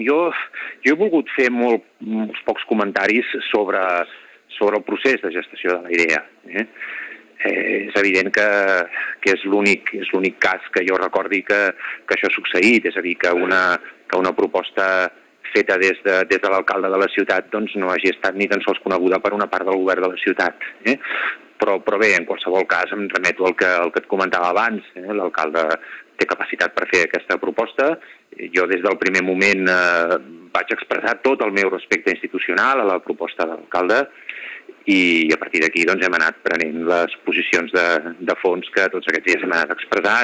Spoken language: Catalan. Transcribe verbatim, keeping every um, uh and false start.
Jo, jo he volgut fer molt, molts pocs comentaris sobre, sobre el procés de gestació de la idea. Eh? Eh, és evident que, que és l'únic és l'únic cas que jo recordi que, que això ha succeït, és a dir, que una, que una proposta feta des de, des de l'alcalde de la ciutat doncs, no hagi estat ni tan sols coneguda per una part del govern de la ciutat. Eh? Però, però bé, en qualsevol cas em remeto al que, al que et comentava abans. Eh? L'alcalde té capacitat per fer aquesta proposta. Jo des del primer moment eh, vaig expressar tot el meu respecte institucional a la proposta de l'alcalde i a partir d'aquí doncs, hem anat prenent les posicions de, de fons que tots aquests dies hem anat expressant.